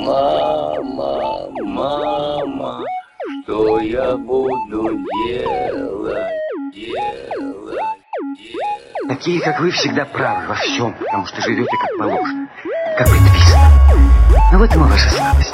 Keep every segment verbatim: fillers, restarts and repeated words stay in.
Мама, мама, что я буду делать, делать, делать? Такие, как вы, всегда правы во всем, потому что живете как положено, как предписано. Но в этом и ваша слабость.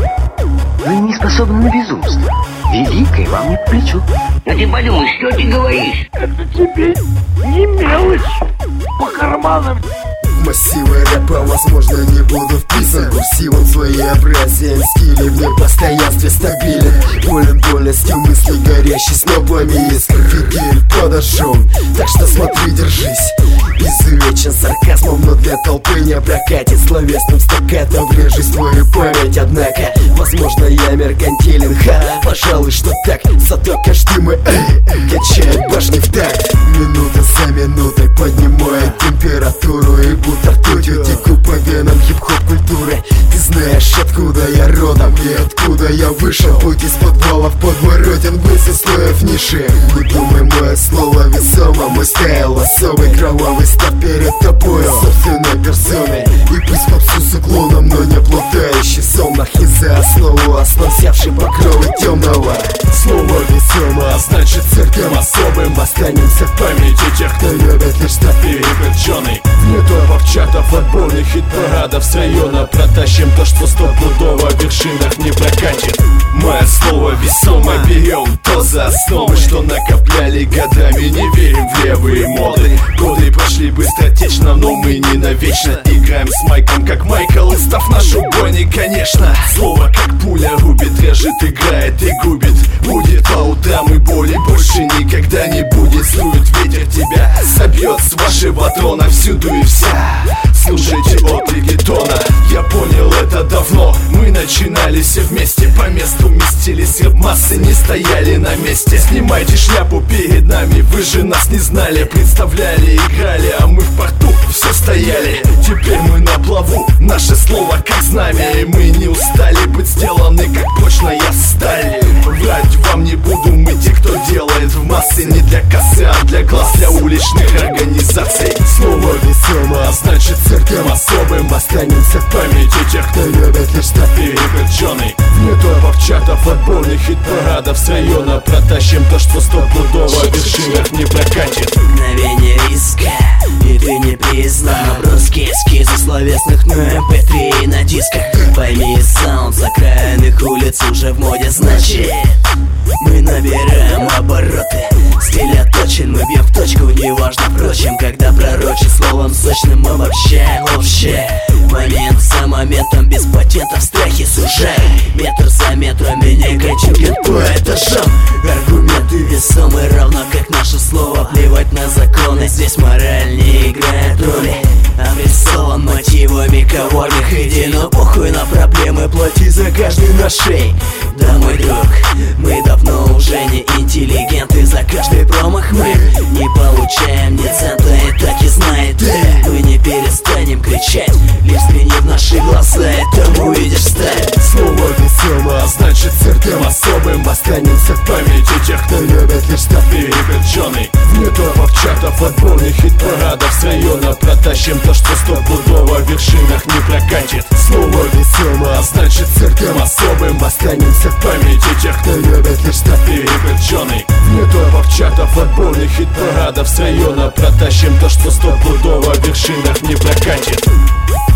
Вы не способны на безумство. Великое вам не по плечу. А ты подумай, что ты говоришь? Это тебе не мелочь по карманам. Массивы рэпа, возможно, не буду вписан курсивом своеобразием, стиле в непостоянстве стабилен. Волен вольностью мысли, горящий снопами из конфигель подошел. Так что смотри, держись. Изувечен сарказмом, но для толпы не прокатит. Словесным стаккатом врежусь в твою память. Однако, возможно, я меркантилен. Ха, пожалуй, что так. Зато каждый мой эй, качает башни в такт. Минута за минутой поднимает температуру и будто ртутью теку по венам хип-хоп культуры. Ты знаешь, откуда я родом и откуда я вышел. Путь из подвала в подворотен высо, стоя в нише. Не думай, мое слово весомо. Мой стайл особый, кровавый, став перед тобой собственной персоной. И пусть попсу с уклоном, но не плутающий в сонах. И за основу основ взявший покровы темного. Слово весомо, а значит сердцем особым останемся в памяти тех, кто любит лишь став переперченный. Нету чатов, отборных хит-парадов с района. Протащим то, что стопудово в вершинах не прокатит. Мое слово весомо, берем то за основы, что накопляли годами. Не верим в левые моды. Годы прошли быстротечно, но мы не навечно. Играем с майком, как Майкл, и став нашу бой, конечно. Слово как пуля рубит, режет, играет и губит. Будет по утрам и боли больше никогда не будет. Слует ветер, тебя собьет с вашего трона всюду и вся. Слушайте отклики тона. Я понял это давно. Мы начинали все вместе, по месту местились, массы не стояли на месте. Снимайте шляпу перед нами, вы же нас не знали. Представляли, играли, а мы в порту все стояли. Теперь мы на плаву, наше слово как знамя. И мы не устали быть сделаны как прочная сталь. Врать вам не буду, мы те, кто делает в массы. Не для кассы, а для глаз, для уличных организаций. Слово весомо, а значит сердцем особым останемся в памяти тех, кто любит лишь став переперченный. Нету чатов, отборных хит-парадов с района. Протащим то, что стопудово в вершинах не прокатит. Мгновение риска, и ты не признан. Наброски эскизы словесных на эм пэ три и на дисках. Пойми, саунд с окраинных улиц уже в моде, значит мы набираем обороты. Стиль отточен, мы бьем в точку, неважно впрочем. Когда пророчит словом сочным, обобщаем общее. Момент за моментом, без патентов, страхи сужай. Метр за метром, меня качует по этажам. Аргументы весомы, равно как наше слово. Плевать на законы, здесь мораль не играет роли. Обрисован мотивами коварных идей, но похуй на проблемы, плати за каждый наш шей. Да, мой друг, мы давно уже не интеллигенты. За каждый промах мы не получаем ни цента, и так и знает ты. Мы не перестанем кричать, лишь взгляни в наши глаза, этому увидишь сталь. Слово весомо, а значит сердцем особым останемся в памяти тех, кто любит лишь став переперченный. Нету чатов, отборных хит-парадов с района. Протащим то, что стопудово в вершинах не прокатит. Слово весомо, а значит сердцем особым останемся в памяти тех, кто любит лишь став переперченный. Нету чатов, отборных хит-парадов с района. Протащим то, что стопудово в вершинах не прокатит.